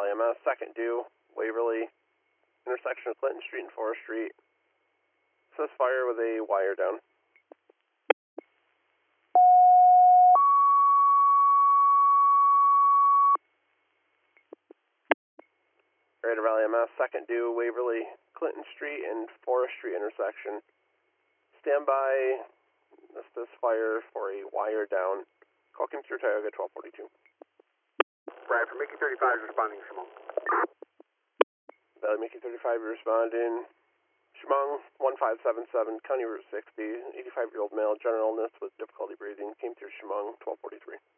Valley MS, second due, Waverly, intersection of Clinton Street and Forest Street. Says fire with a wire down. Greater Valley MS, second due, Waverly, Clinton Street and Forest Street intersection. Stand by, this fire for a wire down. Call Computer Tioga 1242. Brad, for Mickey 35 responding, Shimon. Valley Mickey 35 responding. Chemung 1577, County Route 60, 85-year-old male, general illness with difficulty breathing, came through Chemung 1243.